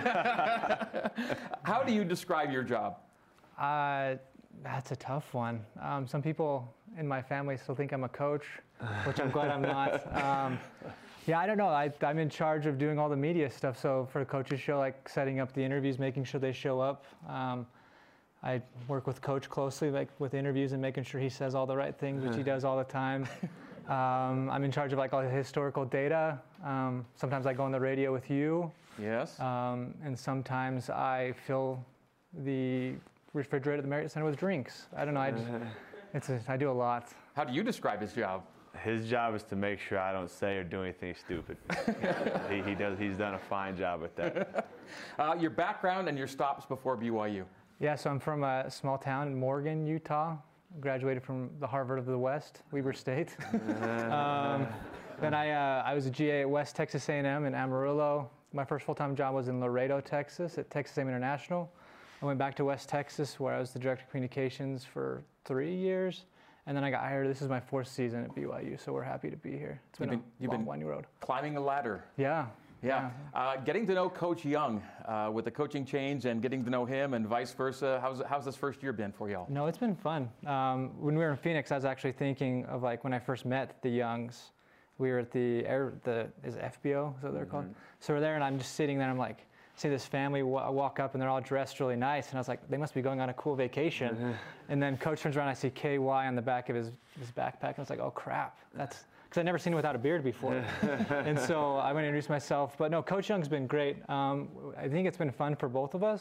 Speaker 1: How do you describe your job?
Speaker 10: That's a tough one. Some people in my family still think I'm a coach, which I'm glad I'm not. Yeah, I don't know. I'm in charge of doing all the media stuff. So for the Coach's show, like setting up the interviews, making sure they show up. I work with Coach closely, like with interviews and making sure he says all the right things, which he does all the time. I'm in charge of like all the historical data. Sometimes I go on the radio with you.
Speaker 1: Yes.
Speaker 10: And sometimes I fill the refrigerator at the Marriott Center with drinks. I don't know. I do a lot.
Speaker 1: How do you describe his job?
Speaker 3: His job is to make sure I don't say or do anything stupid. He's done a fine job at that.
Speaker 1: Your background and your stops before BYU.
Speaker 10: Yeah, so I'm from a small town in Morgan, Utah. Graduated from the Harvard of the West, Weber State. Then I was a GA at West Texas A&M in Amarillo. My first full-time job was in Laredo, Texas, at Texas A&M International. I went back to West Texas, where I was the director of communications for 3 years. And then I got hired. This is my 4th season at BYU, so we're happy to be here. It's been a long, winding road.
Speaker 1: Climbing the ladder.
Speaker 10: Yeah.
Speaker 1: Getting to know Coach Young with the coaching change and getting to know him and vice versa. How's this first year been for y'all?
Speaker 10: No, it's been fun. When we were in Phoenix, I was actually thinking of like when I first met the Youngs. We were at is it FBO, is that what they're called? So we're there, and I'm just sitting there. I'm like, see this family walk up, and they're all dressed really nice. And I was like, they must be going on a cool vacation. And then Coach turns around, I see KY on the back of his backpack, and I was like, oh crap, that's. Because I'd never seen him without a beard before. And so I went to introduce myself. But no, Coach Young's been great. I think it's been fun for both of us.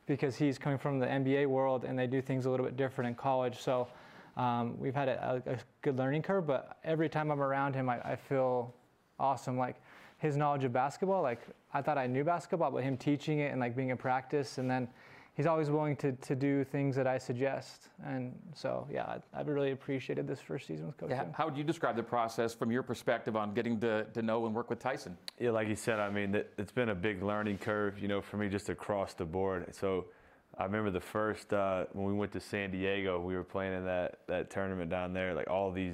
Speaker 10: because he's coming from the NBA world and they do things a little bit different in college. So we've had a good learning curve, but every time I'm around him, I feel awesome. Like his knowledge of basketball, like I thought I knew basketball, but him teaching it and like being in practice, and then he's always willing to do things that I suggest. And so, yeah, I've really appreciated this first season with Coach Young.
Speaker 1: How would you describe the process from your perspective on getting to know and work with Tyson?
Speaker 3: Yeah, like you said, I mean, it's been a big learning curve, for me just across the board. So I remember the first, when we went to San Diego, we were playing in that tournament down there, like all the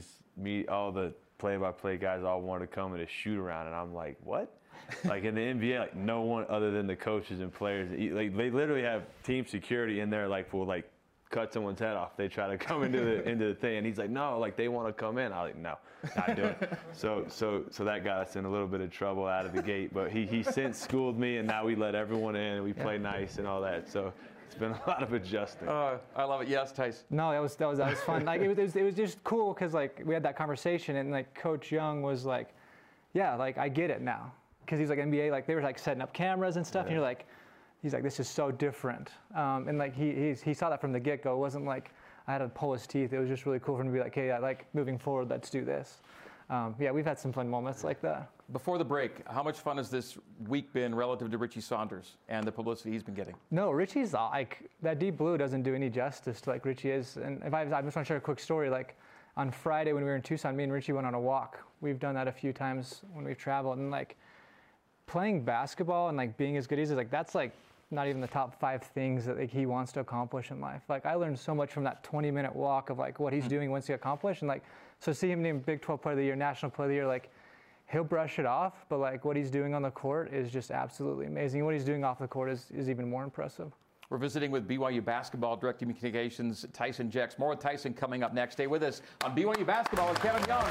Speaker 3: play-by-play guys all wanted to come in a shoot around, and I'm like, what? Like in the NBA, like no one other than the coaches and players, like they literally have team security in there, like will like cut someone's head off. They try to come into the thing, and he's like, no, like they want to come in. I'm like, no, not doing it. So that got us in a little bit of trouble out of the gate. But he since schooled me, and now we let everyone in, and we play nice and all that. So it's been a lot of adjusting.
Speaker 1: I love it. Yes, Tyson.
Speaker 10: No, that was fun. Like it was just cool because like we had that conversation, and like Coach Young was like, yeah, like I get it now. Because he's like NBA, like they were like setting up cameras and stuff, and he's like, this is so different. And like he saw that from the get-go. It wasn't like I had to pull his teeth. It was just really cool for him to be like, hey, like moving forward, let's do this. We've had some fun moments like that.
Speaker 1: Before the break, how much fun has this week been relative to Richie Saunders and the publicity he's been getting?
Speaker 10: No, Richie's like, that deep blue doesn't do any justice to like Richie is. And I just want to share a quick story. Like on Friday when we were in Tucson, me and Richie went on a walk. We've done that a few times when we've traveled, and like, playing basketball and like being as good as like that's like not even the top 5 things that like he wants to accomplish in life. Like I learned so much from that 20-minute walk of like what he's doing once he accomplished, and like so see him named Big 12 Player of the Year, National Player of the Year, like he'll brush it off, but like what he's doing on the court is just absolutely amazing. What he's doing off the court is even more impressive.
Speaker 1: We're visiting with BYU Basketball Direct Communications Tyson Jex. More with Tyson coming up next. Stay with us on BYU Basketball with Kevin Young.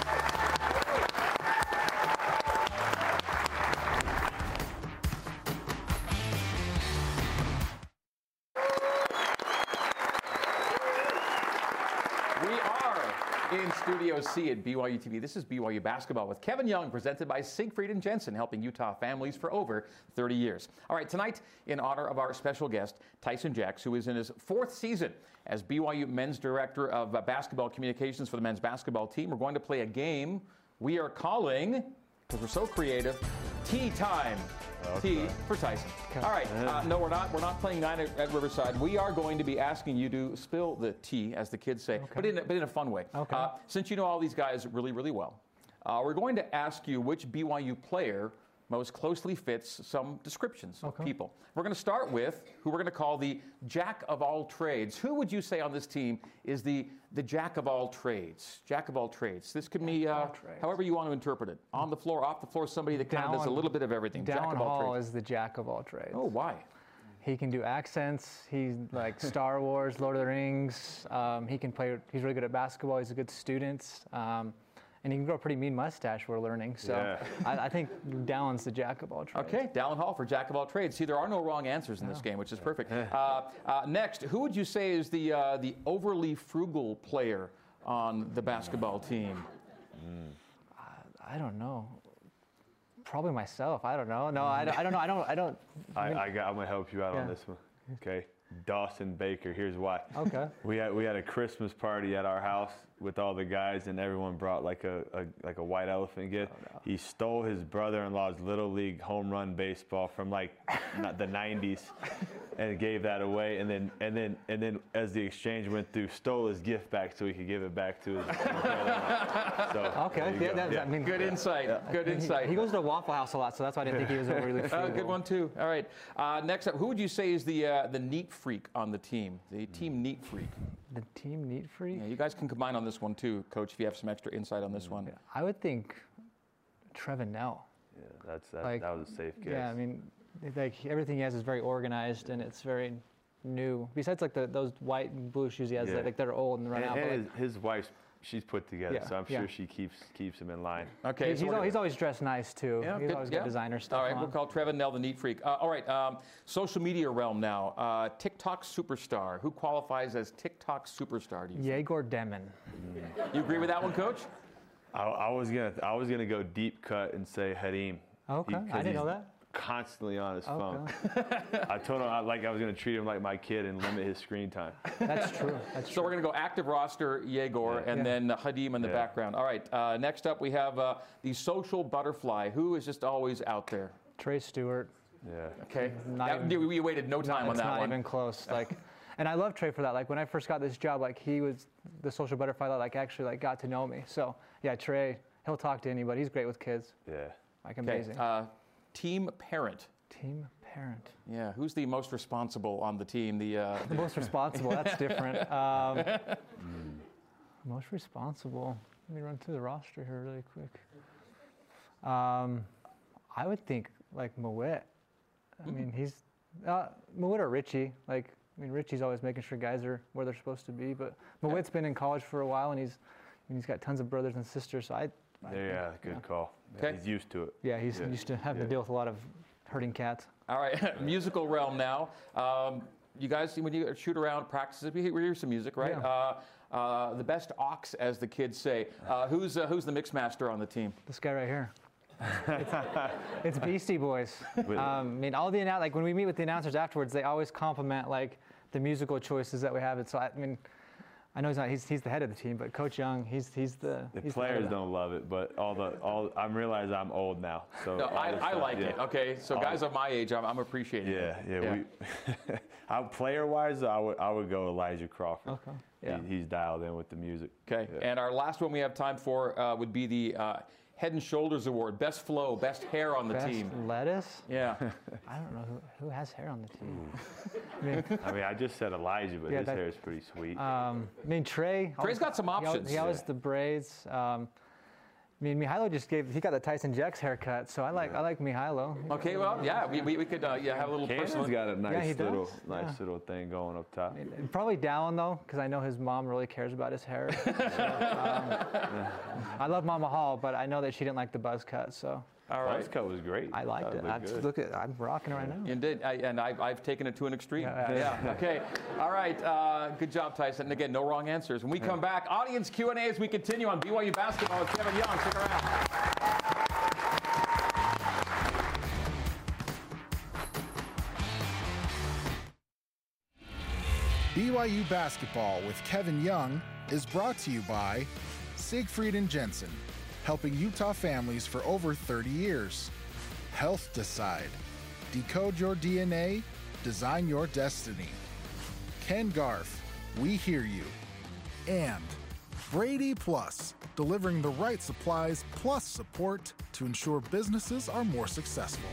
Speaker 1: In Studio C at BYU TV, this is BYU Basketball with Kevin Young, presented by Siegfried and Jensen, helping Utah families for over 30 years. All right, tonight, in honor of our special guest, Tyson Jex, who is in his 4th season as BYU Men's Director of Basketball Communications for the men's basketball team, we're going to play a game we are calling, because we're so creative, Tea Time.
Speaker 3: Okay.
Speaker 1: T for Tyson. Okay. All right. No, we're not. We're not playing 9 at Riverside. We are going to be asking you to spill the tea, as the kids say, but in a fun way.
Speaker 10: Okay.
Speaker 1: Since you know all these guys really, really well, we're going to ask you which BYU player most closely fits some descriptions of people. We're going to start with who we're going to call the jack of all trades. Who would you say on this team is the jack of all trades? Jack of all trades. This could be however you want to interpret it. On the floor, off the floor, somebody that kind of does a little bit of everything. Jack of all
Speaker 10: Hall
Speaker 1: trades.
Speaker 10: is the jack of all trades.
Speaker 1: Oh, why?
Speaker 10: He can do accents. He's like Star Wars, Lord of the Rings. He can play. He's really good at basketball. He's a good student. And he can grow a pretty mean mustache, we're learning. So I think Dallin's the jack of all trades.
Speaker 1: Okay, Dallin Hall for jack of all trades. See, there are no wrong answers in this game, which is perfect. Next, who would you say is the overly frugal player on the basketball team?
Speaker 10: I don't know. Probably myself. I don't know. No, I don't know.
Speaker 3: I'm gonna help you out on this one. Okay. Dawson Baker. Here's why.
Speaker 10: Okay.
Speaker 3: We had a Christmas party at our house with all the guys, and everyone brought like a white elephant gift. Oh, no. He stole his brother-in-law's little league home run baseball from like the 90s, and gave that away. And then as the exchange went through, stole his gift back so he could give it back to his brother-in-law. So,
Speaker 10: okay. I mean,
Speaker 1: good insight. Yeah. Good insight.
Speaker 10: He goes to Waffle House a lot, so that's why I didn't think he was overly frugal.
Speaker 1: Good one too. All right. Next up, who would you say is the neat freak on the team? The team neat freak.
Speaker 10: The team neat freak?
Speaker 1: Yeah, you guys can combine on this one too, Coach, if you have some extra insight on this one.
Speaker 10: Yeah, I would think Trevin Nell.
Speaker 3: Yeah, that was a safe guess.
Speaker 10: Yeah, I mean, like everything he has is very organized and it's very new. Besides like those white and blue shoes he has, like they're old and run out.
Speaker 3: And his wife's, she's put together, so I'm sure she keeps him in line.
Speaker 1: Okay,
Speaker 10: he's always dressed nice too. Yeah, he's always got designer stuff.
Speaker 1: All right,
Speaker 10: on.
Speaker 1: we'll call Trevin Nell the neat freak. All right, social media realm now. TikTok superstar. Who qualifies as TikTok superstar? Do you think?
Speaker 10: Yegor Demin.
Speaker 1: You agree with that one, Coach?
Speaker 3: I was gonna go deep cut and say Hadim.
Speaker 10: Okay, I didn't know that.
Speaker 3: constantly on his phone. I told him I was going to treat him like my kid and limit his screen time.
Speaker 10: That's true.
Speaker 1: So we're going to go active roster, Yegor, and then Hadim in the background. All right, next up we have the social butterfly. Who is just always out there?
Speaker 10: Trey Stewart.
Speaker 3: Yeah.
Speaker 1: Okay. We waited no time on that one.
Speaker 10: It's not even close. And I love Trey for that. Like when I first got this job, like he was the social butterfly that actually got to know me. So yeah, Trey, he'll talk to anybody. He's great with kids.
Speaker 3: Yeah.
Speaker 10: Amazing.
Speaker 1: Team parent.
Speaker 10: Team parent.
Speaker 1: Yeah. Who's the most responsible on the team? The
Speaker 10: most responsible. That's different. Most responsible. Let me run through the roster here really quick. I would think like Mawit. I mean, he's Mawit or Richie. Richie's always making sure guys are where they're supposed to be. But Mawit's been in college for a while, and he's got tons of brothers and sisters. So
Speaker 3: good call.
Speaker 1: Okay.
Speaker 3: He's used to it.
Speaker 10: Yeah, he's used to having to deal with a lot of herding cats.
Speaker 1: All right, musical realm now. You guys, when you shoot around practices, we hear some music, right?
Speaker 10: Yeah.
Speaker 1: The best aux, as the kids say. Who's the mix master on the team?
Speaker 10: This guy right here. It's Beastie Boys. All the when we meet with the announcers afterwards, they always compliment the musical choices that we have. And so I know he's the head of the team, but Coach Young, he's the
Speaker 3: players don't love it, but I realize I'm old now. So
Speaker 1: no, I like it. Okay, so guys of my age, I'm appreciating it.
Speaker 3: Yeah. Player-wise, I would go Elijah Crawford.
Speaker 10: Okay. Yeah.
Speaker 3: He's dialed in with the music.
Speaker 1: Okay. Yeah. And our last one we have time for would be the Head and Shoulders Award, best flow, best hair on the team.
Speaker 10: Best lettuce?
Speaker 1: Yeah.
Speaker 10: I don't know who has hair on the
Speaker 3: team. I just said Elijah, but his hair is pretty sweet.
Speaker 10: Trey.
Speaker 1: Trey's got some options.
Speaker 10: He always the braids. Mihailo he got the Tyson Jex haircut, so I like Mihailo.
Speaker 1: Okay, well, yeah, we could have a little personal.
Speaker 3: He's got a nice little thing going up top.
Speaker 10: Probably Dallin though, because I know his mom really cares about his hair. I love Mama Hall, but I know that she didn't like the buzz cut, so.
Speaker 3: All right. Buzz cut was great.
Speaker 10: I liked it. I'm rocking it right now.
Speaker 1: You did, and I've taken it to an extreme.
Speaker 10: Yeah.
Speaker 1: Okay. All right. Good job, Tyson. And again, no wrong answers. When we come back, audience Q&A as we continue on BYU basketball with Kevin Young. Stick around.
Speaker 2: BYU basketball with Kevin Young is brought to you by Siegfried and Jensen, helping Utah families for over 30 years. Health Decide. Decode your DNA, design your destiny. Ken Garff, we hear you. And Brady Plus, delivering the right supplies plus support to ensure businesses are more successful.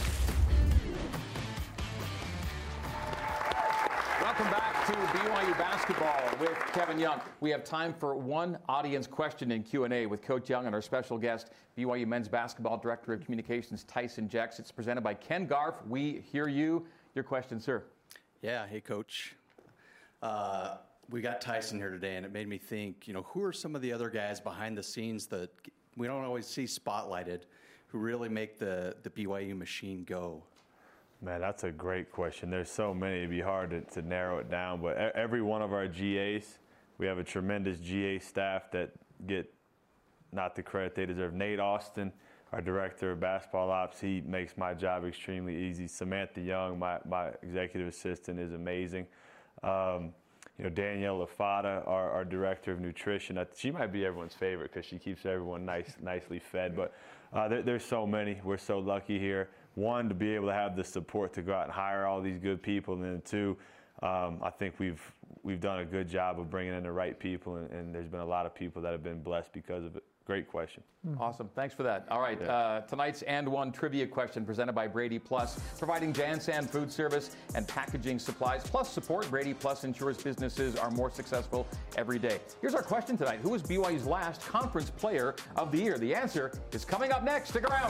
Speaker 1: Welcome back to BYU basketball with Kevin Young. We have time for one audience question in Q&A with Coach Young and our special guest, BYU men's basketball director of communications, Tyson Jex. It's presented by Ken Garff. We hear you. Your question, sir.
Speaker 11: Yeah. Hey, Coach. We got Tyson here today, and it made me think, who are some of the other guys behind the scenes that we don't always see spotlighted who really make the BYU machine go?
Speaker 3: Man, that's a great question. There's so many. It'd be hard to narrow it down. But every one of our GAs, we have a tremendous GA staff that get not the credit they deserve. Nate Austin, our director of basketball ops, he makes my job extremely easy. Samantha Young, my executive assistant, is amazing. Danielle Lafada, our director of nutrition, she might be everyone's favorite because she keeps everyone nicely fed. But there's so many. We're so lucky here. One, to be able to have the support to go out and hire all these good people, and then two, I think we've done a good job of bringing in the right people, and there's been a lot of people that have been blessed because of it. Great question.
Speaker 1: Awesome. Thanks for that. All right. Tonight's And One trivia question presented by Brady Plus, providing Jansan food service and packaging supplies plus support. Brady Plus ensures businesses are more successful every day. Here's our question tonight. Who was BYU's last conference player of the year? The answer is coming up next. Stick around.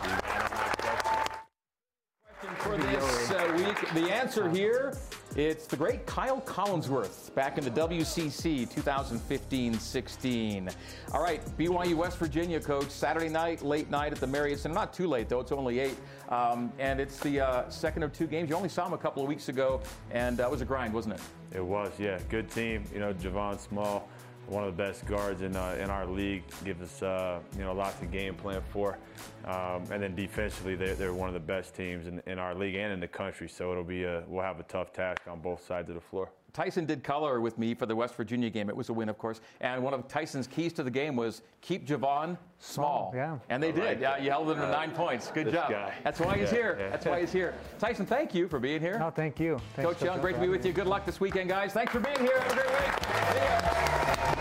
Speaker 1: For this week, the answer here, it's the great Kyle Collinsworth back in the WCC 2015-16. All right, BYU West Virginia, Coach, Saturday night, late night at the Marriott Center. Not too late, though. It's only 8. And it's the second of 2 games. You only saw him a couple of weeks ago, and that was a grind, wasn't it?
Speaker 3: It was, yeah. Good team. Javon Small, one of the best guards in our league, give us lots of game plan for. And then defensively, they're one of the best teams in our league and in the country. So we'll have a tough task on both sides of the floor.
Speaker 1: Tyson did color with me for the West Virginia game. It was a win, of course. And one of Tyson's keys to the game was keep Javon small.
Speaker 10: Yeah.
Speaker 1: And they did. Yeah, you held him to 9 points. Good job.
Speaker 3: Guy.
Speaker 1: That's why he's here. That's why he's here. Tyson, thank you for being here.
Speaker 10: No, thank you. Thanks
Speaker 1: Coach Young, great to be with you. Good luck this weekend, guys. Thanks for being here. Have a great week. See ya.